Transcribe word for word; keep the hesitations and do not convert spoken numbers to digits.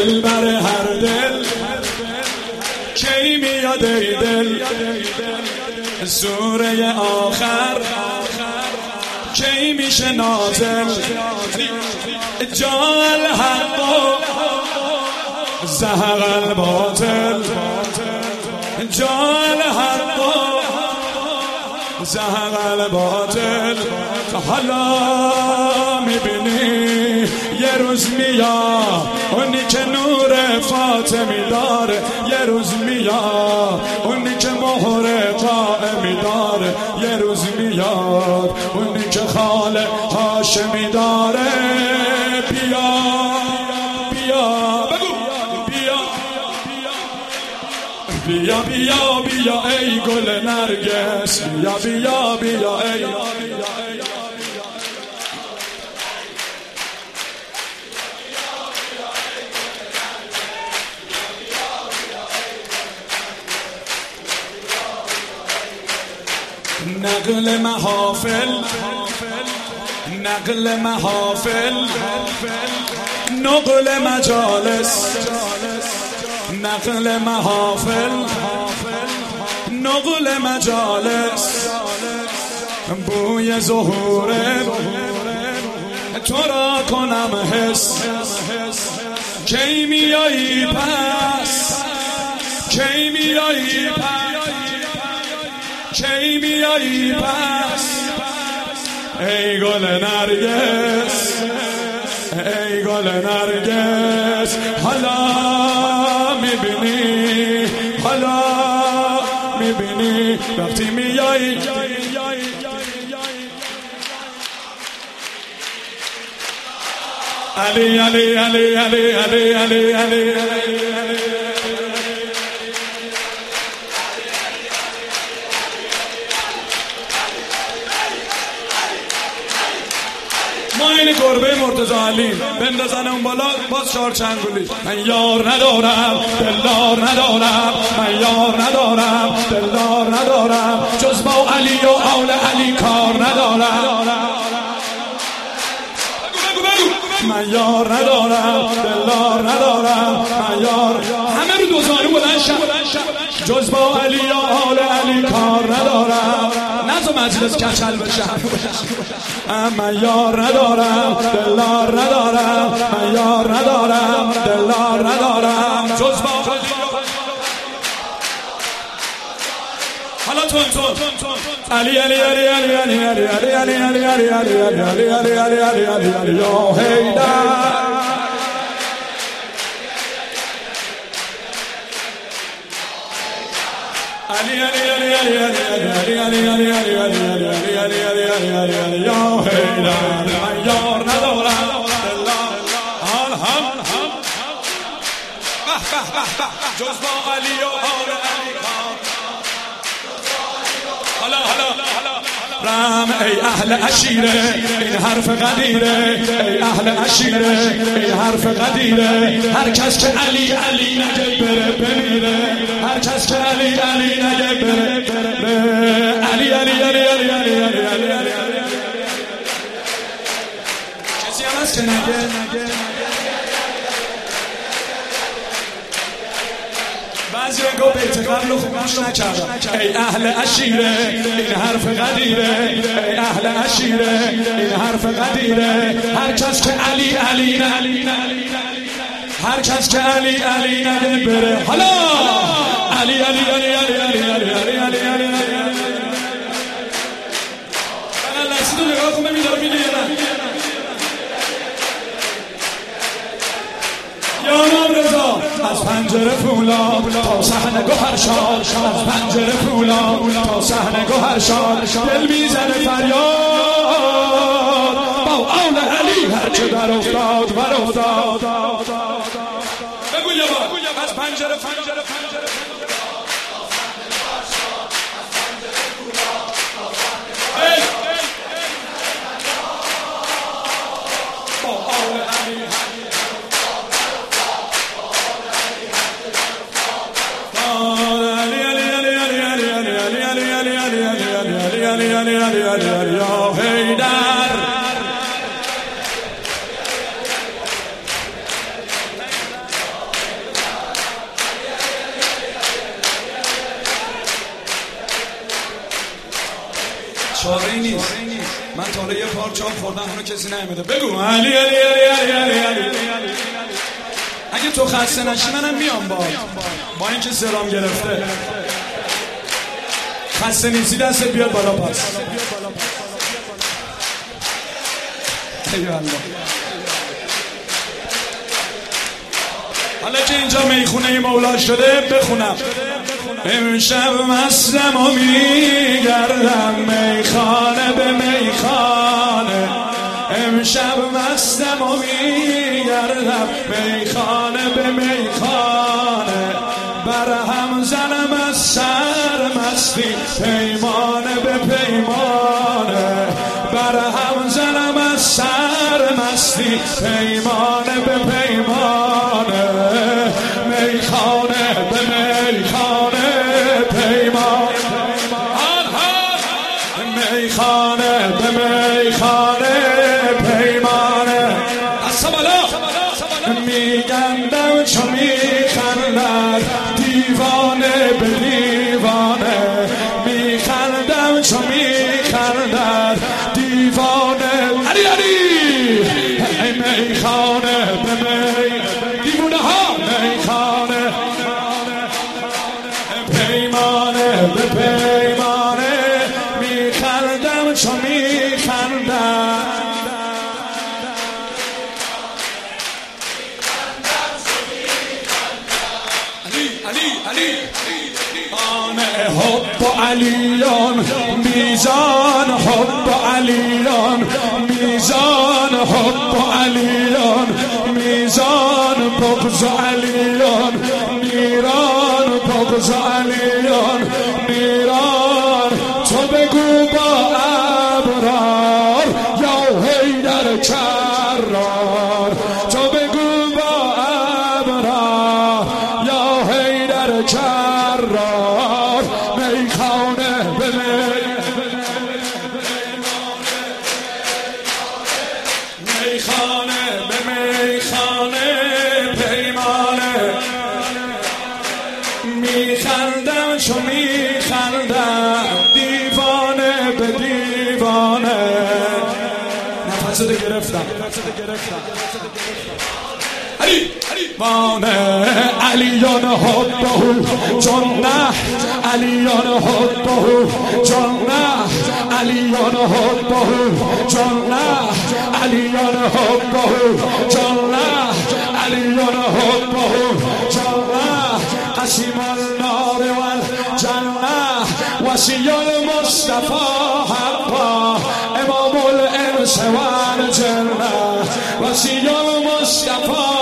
دل بر هر دل کی میاد ای دل سوره آخر کی میشه نازل جاء الحق زهق الباطل جاء الحق زهق الباطل حالا میبینی یه روز میاد اونی که نور فاطمی داره یه روز میاد اونی که مهر قائمی داره یه روز میاد اونی که خال هاشمی داره بیا بیا بگو بیا بیا بیا بیا ای گل نرگس بیا بیا بیا ای نقل محافل نقل محافل نقل مجالس نقل محافل نقل مجالس بوی ظهوره تو را کنم حس کی میایی پس کی میایی پس کی میایی پس ای گل نرگس ای گل نرگس حالا میبینی حالا میبینی وقتی میایی علی علی علی علی علی علی علی ما این گربه مرتضی علی بندازن اون بالا باز چهار چنگولی من یار ندارم دلدار ندارم من یار ندارم دلدار ندارم جز با علی و آل علی کار ندارم من یار ندارم دلدار ندارم من یار همه رو دوزانو بلند شد جز با علی و آل علی کار ندارم نزو مجلس کچل بشه من یار ندارم دلدار ندارم من یار ندارم دلدار ندارم جز با حالا تون تون علی علی علی علی علی علی علی علی علی علی علی علی علی علی علی علی علی یا حیدر علی علی علی علی علی علی علی علی علی علی علی علی علی علی علی علی یا حیدر من یار ندارم حال هم جز با علی و آل علی کار حالا حالا رام ای اهل عشیره این حرف قدیره ای اهل عشیره این حرف قدیره هر کس که علی علی نگه بره بمیره هر کس که علی علی نگه بره بره علی علی علی علی علی علی علی کسی هم هست که نگه بعضی گو بیت قبل خوبش نکردم ای اهل عشیره این حرف قدیره ای اهل عشیره این حرف قدیره هر کس که علی علی علی هر کس که علی علی نده بره حالا علی علی علی علی علی علی علی علی علی من لحظه تو نگاه کنم میدارم میگه یا امام رضا از پنجره فولاد تا صحنه گوهر شاد از پنجره فولاد تا صحنه گوهر شاد دل میزنه فریاد با آل علی هر چه در افتاد بر افتاد بگو یه بار از پنجره پنجره پنجره با آل علی یا حیدر چاره ای نیست. من تا حالا یه پارچه آب خوردم اونو کسی نمیده. بگو علی علی علی علی علی علی. اگه تو خسته نشی منم میام با با اینکه سرام گرفته. خسته نیستی دستت بیاد بالا پس. ای الله. حالا که اینجا میخونه مولا شده بخونم. امشب مستم و میگردم میخانه به میخانه. امشب مستم و میگردم میخانه به میخانه. برهم زنم از سر مستی پیمانه به پیمانه. برهم زنم از سر مستی پیمانه به پیمانه. میخانه به میخانه پیمانه. میخانه به میخانه پیمانه. میگندم چو میخندد دیوانه به دیوانه. میخندم چو میخندد دیوانه. علی علی میخانه به می دیوانه ها. میخانه پیمانه به پیمانه. میخندم چو میخندد. حب علیان میزان حب علیان میزان حب علیان میزان بغض علیان میران بغض علیان میران. تو بگو با ابرار یا حیدر کرار. تو بگو با ابرار یا حیدر کرار. میخانه به میخانه به میخانه پیمانه. میخندم چو میخندم دیوانه به دیوانه. نفست گرفتم وانه علیان حبه جنه علیان حبه جنه علیان حبه جنه علیان حبه جنه علیان حبه جنه. قسیم النار والجنه وصی المصطفى حقا امام الانس والجنه. وصی المصطفى